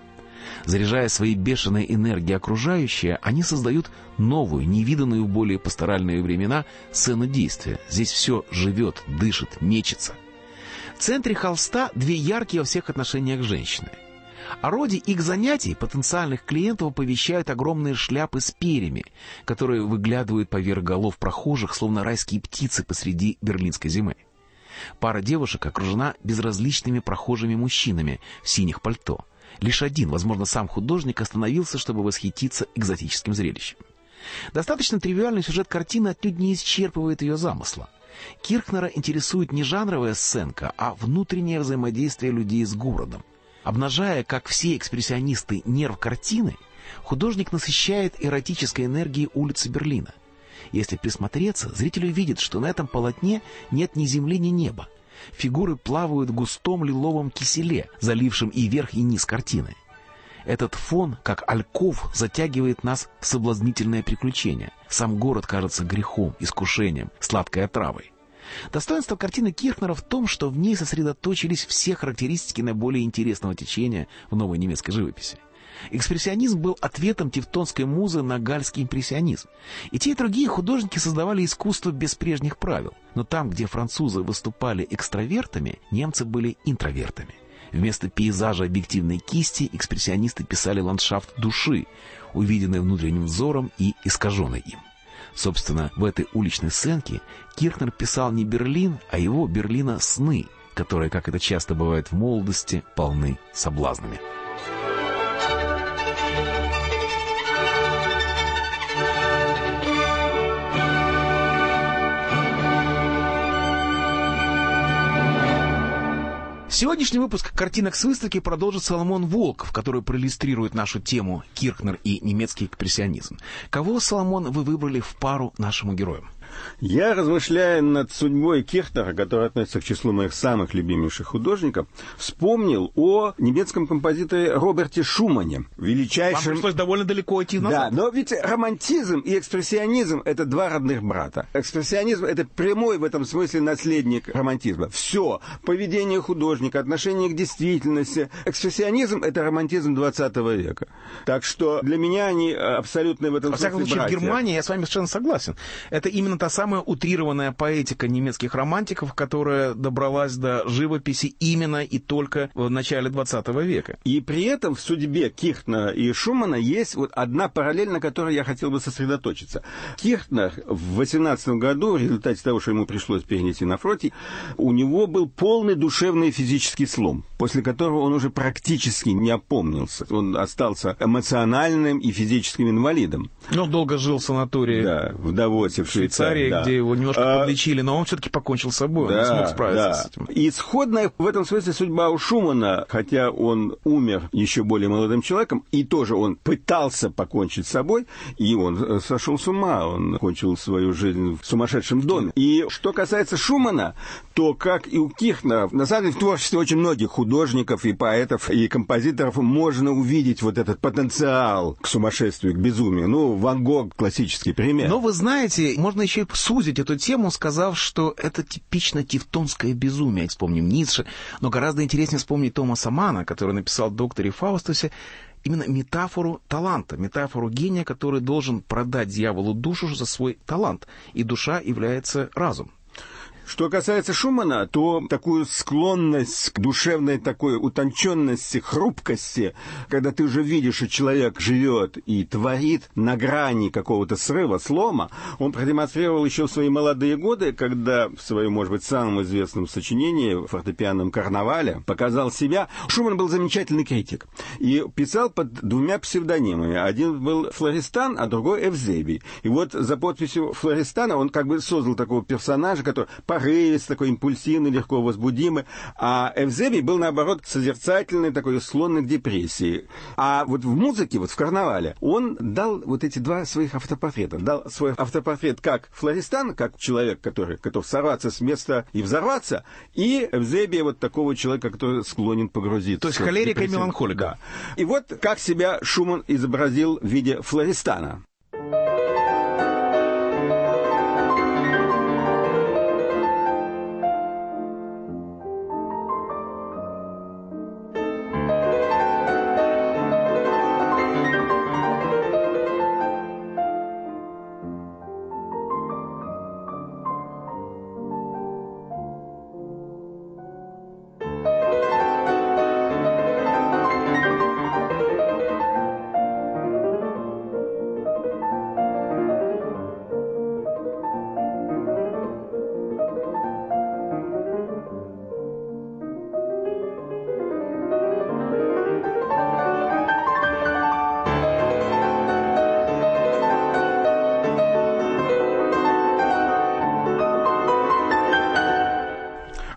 Заряжая своей бешеной энергией окружающее, они создают новую, невиданную в более пасторальные времена сцену действия. Здесь все живет, дышит, мечется. В центре холста две яркие во всех отношениях женщины. О роде их занятий потенциальных клиентов оповещают огромные шляпы с перьями, которые выглядывают поверх голов прохожих, словно райские птицы посреди берлинской зимы. Пара девушек окружена безразличными прохожими мужчинами в синих пальто. Лишь один, возможно, сам художник, остановился, чтобы восхититься экзотическим зрелищем. Достаточно тривиальный сюжет картины отнюдь не исчерпывает ее замысла. Кирхнера интересует не жанровая сценка, а внутреннее взаимодействие людей с городом. Обнажая, как все экспрессионисты, нерв картины, художник насыщает эротической энергией улицы Берлина. Если присмотреться, зритель увидит, что на этом полотне нет ни земли, ни неба. Фигуры плавают в густом лиловом киселе, залившем и верх, и низ картины. Этот фон, как альков, затягивает нас в соблазнительное приключение. Сам город кажется грехом, искушением, сладкой отравой. Достоинство картины Кирхнера в том, что в ней сосредоточились все характеристики наиболее интересного течения в новой немецкой живописи. Экспрессионизм был ответом тевтонской музы на гальский импрессионизм. И те, и другие художники создавали искусство без прежних правил. Но там, где французы выступали экстравертами, немцы были интровертами. Вместо пейзажа объективной кисти экспрессионисты писали ландшафт души, увиденный внутренним взором и искаженный им. Собственно, в этой уличной сценке Кирхнер писал не Берлин, а его Берлина сны, которые, как это часто бывает в молодости, полны соблазнами. Сегодняшний выпуск «Картинок с выставки» продолжит Соломон Волков, который проиллюстрирует нашу тему «Кирхнер и немецкий экспрессионизм». Кого, Соломон, вы выбрали в пару нашему герою? Я, размышляя над судьбой Кирхнера, который относится к числу моих самых любимейших художников, вспомнил о немецком композиторе Роберте Шумане, величайшем... Вам пришлось довольно далеко идти Да, назад. но ведь романтизм и экспрессионизм — это два родных брата. Экспрессионизм — это прямой в этом смысле наследник романтизма. Все. Поведение художника, отношение к действительности. Экспрессионизм — это романтизм двадцатого века. Так что для меня они абсолютно в этом Во смысле всяком случае, братья. в Германии я с вами совершенно согласен. Это именно та самая утрированная поэтика немецких романтиков, которая добралась до живописи именно и только в начале двадцатого века. И при этом в судьбе Кирхнера и Шумана есть вот одна параллель, на которой я хотел бы сосредоточиться. Кирхнер в восемнадцатом году, в результате того, что ему пришлось перенести на фронте, у него был полный душевный и физический слом, после которого он уже практически не опомнился. Он остался эмоциональным и физическим инвалидом. Но долго жил в санатории. Да, в Давосе, в Швейцарии. Да. Где его немножко а, подлечили, но он все-таки покончил с собой, да, он не смог справиться да. с этим. И исходная в этом смысле судьба у Шумана, хотя он умер еще более молодым человеком, и тоже он пытался покончить с собой, и он сошел с ума, он кончил свою жизнь в сумасшедшем доме. И что касается Шумана, то, как и у Кирхнера, на самом деле в творчестве очень многих художников и поэтов, и композиторов можно увидеть вот этот потенциал к сумасшествию, к безумию. Ну, Ван Гог — классический пример. Но вы знаете, можно еще и сузить эту тему, сказав, что это типично тевтонское безумие. Вспомним Ницше, но гораздо интереснее вспомнить Томаса Манна, который написал в «Докторе Фаустусе» именно метафору таланта, метафору гения, который должен продать дьяволу душу за свой талант, и душа является разум. Что касается Шумана, то такую склонность к душевной такой утонченности, хрупкости, когда ты уже видишь, что человек живет и творит на грани какого-то срыва, слома, он продемонстрировал еще в свои молодые годы, когда в своем, может быть, самом известном сочинении, в фортепианном «Карнавале», показал себя. Шуман был замечательный критик и писал под двумя псевдонимами. Один был Флористан, а другой Эвзебий. И вот за подписью Флористана он как бы создал такого персонажа, который порывист, такой импульсивный, легко возбудимый, а Эвзебий был, наоборот, созерцательный, такой склонный к депрессии. А вот в музыке, вот в «Карнавале», он дал вот эти два своих автопортрета. Дал свой автопортрет как Флористан, как человек, который готов сорваться с места и взорваться, и Эвзебия, вот такого человека, который склонен погрузиться. То есть холерика и меланхолика. Да. И вот как себя Шуман изобразил в виде Флористана.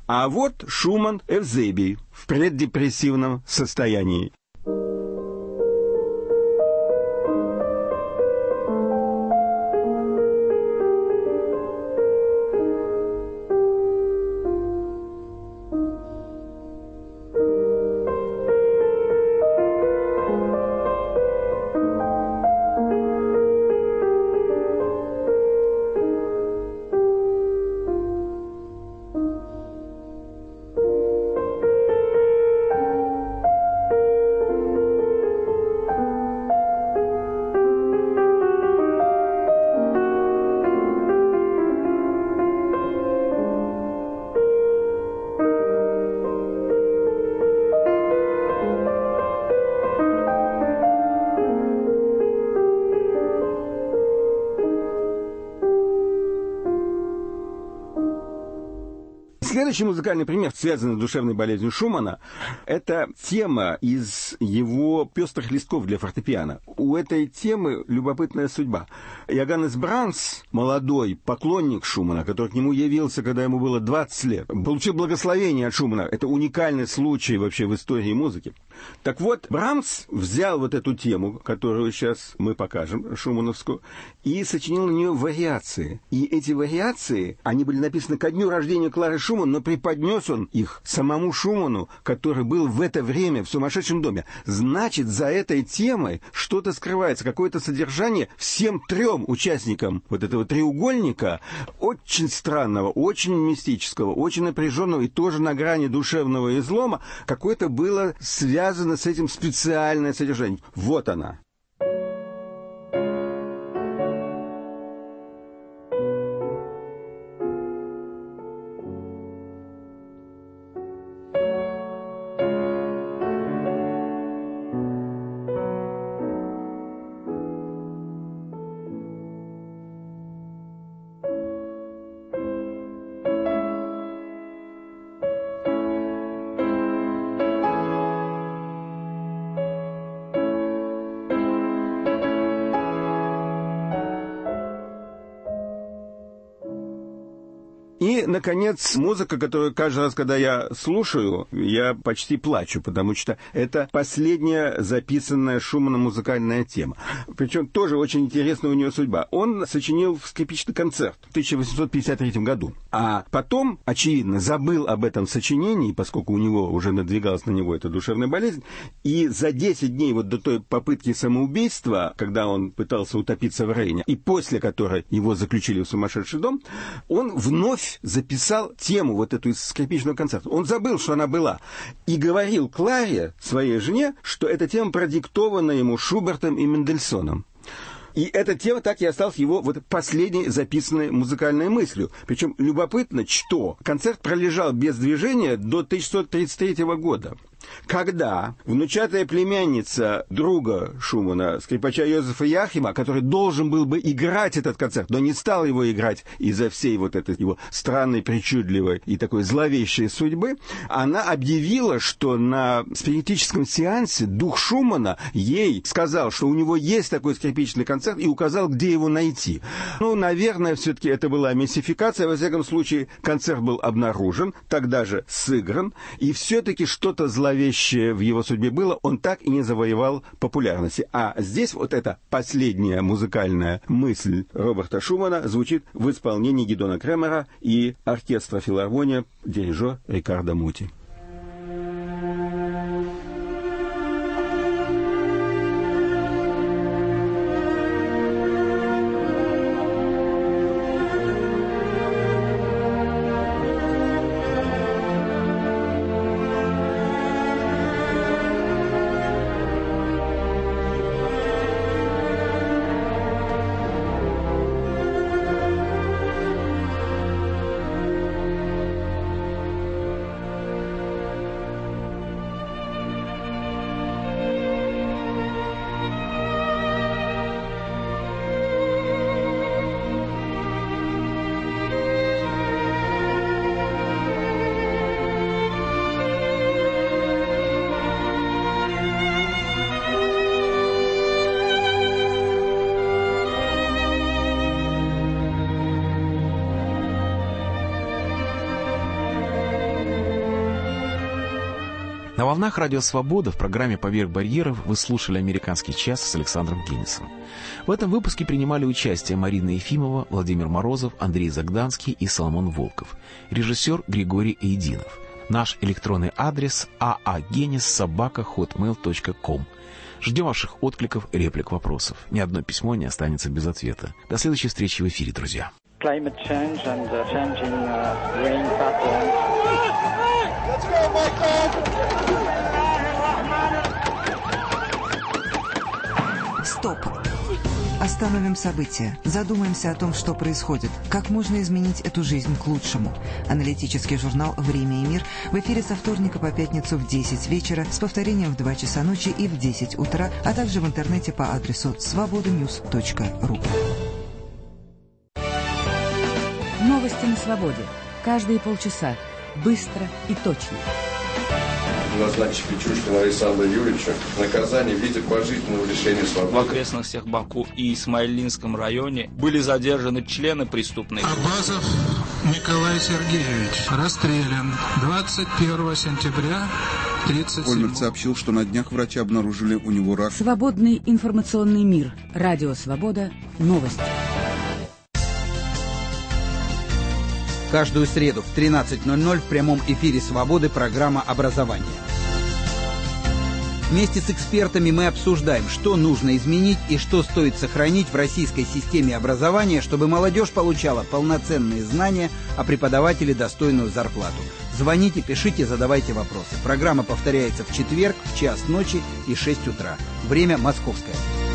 А вот Шуман Эвзебий в преддепрессивном состоянии. Следующий музыкальный пример, связанный с душевной болезнью Шумана, это тема из его «Пестрых листков» для фортепиано. У этой темы любопытная судьба. Йоганнес Брамс, молодой поклонник Шумана, который к нему явился, когда ему было двадцать лет, получил благословение от Шумана. Это уникальный случай вообще в истории музыки. Так вот, Брамс взял вот эту тему, которую сейчас мы покажем, шумановскую, и сочинил на нее вариации. И эти вариации, они были написаны ко дню рождения Клары Шуман, но преподнес он их самому Шуману, который был в это время в сумасшедшем доме. Значит, за этой темой что-то скрывается, какое-то содержание всем трем участникам вот этого треугольника, очень странного, очень мистического, очень напряженного и тоже на грани душевного излома, какое-то было связано с этим специальное содержание. Вот она. И, наконец, музыка, которую каждый раз, когда я слушаю, я почти плачу, потому что это последняя записанная Шуманом музыкальная тема. Причем тоже очень интересная у нее судьба. Он сочинил скрипичный концерт в тысяча восемьсот пятьдесят третьем году. А потом, очевидно, забыл об этом сочинении, поскольку у него уже надвигалась на него эта душевная болезнь. И за десять дней вот до той попытки самоубийства, когда он пытался утопиться в Рейне, и после которой его заключили в сумасшедший дом, он вновь записал тему вот эту из скрипичного концерта. Он забыл, что она была, и говорил Кларе, своей жене, что эта тема продиктована ему Шубертом и Мендельсоном. И эта тема так и осталась его вот последней записанной музыкальной мыслью. Причем любопытно, что концерт пролежал без движения до тысяча девятьсот тридцать третьего года, когда внучатая племянница друга Шумана, скрипача Йозефа Яхима, который должен был бы играть этот концерт, но не стал его играть из-за всей вот этой его странной, причудливой и такой зловещей судьбы, она объявила, что на спиритическом сеансе дух Шумана ей сказал, что у него есть такой скрипичный концерт, и указал, где его найти. Ну, наверное, все-таки это была мистификация. Во всяком случае, концерт был обнаружен, тогда же сыгран, и все-таки что-то зловещее в его судьбе было, он так и не завоевал популярности. А здесь вот эта последняя музыкальная мысль Роберта Шумана звучит в исполнении Гидона Кремера и оркестра филармония, дирижер Рикардо Мути. На волнах Радио Свобода в программе «Поверх барьеров» вы слушали «Американский час» с Александром Генисом. В этом выпуске принимали участие Марина Ефимова, Владимир Морозов, Андрей Загданский и Соломон Волков. Режиссер Григорий Эйдинов. Наш электронный адрес аагенис собака хотмейл точка ком. Ждем ваших откликов, реплик, вопросов. Ни одно письмо не останется без ответа. До следующей встречи в эфире, друзья. Climate change and uh, changing uh, rain patterns. Let's go, Michael! Стоп! Остановим события. Задумаемся о том, что происходит. Как можно изменить эту жизнь к лучшему. Аналитический журнал «Время и мир» в эфире со вторника по пятницу в десять вечера, с повторением в два часа ночи и в десять утра, а также в интернете по адресу свобода ньюс точка ру. Новости на свободе. Каждые полчаса. Быстро и точно. Назначили Чучкина Александра Юрьевича наказание в виде пожизненного лишения свободы. В окрестностях Баку и Исмаилинском районе были задержаны члены преступной группы. Абазов Николай Сергеевич расстрелян двадцать первого сентября тридцать седьмого. Ольмерт сообщил, что на днях врачи обнаружили у него рак. Свободный информационный мир. Радио Свобода. Новости. Каждую среду в тринадцать ноль ноль в прямом эфире «Свободы» программа «Образование». Вместе с экспертами мы обсуждаем, что нужно изменить и что стоит сохранить в российской системе образования, чтобы молодежь получала полноценные знания, а преподаватели достойную зарплату. Звоните, пишите, задавайте вопросы. Программа повторяется в четверг в час ночи и шесть утра. Время московское.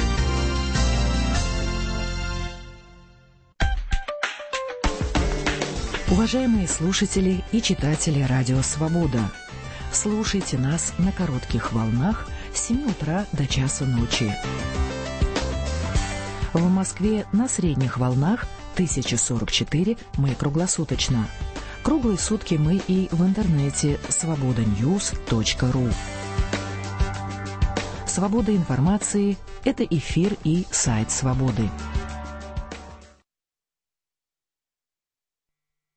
Уважаемые слушатели и читатели Радио Свобода, слушайте нас на коротких волнах с семи утра до часу ночи. В Москве на средних волнах тысяча сорок четыре мы круглосуточно. Круглые сутки мы и в интернете свобода ньюс точка ру. Свобода информации – это эфир и сайт Свободы.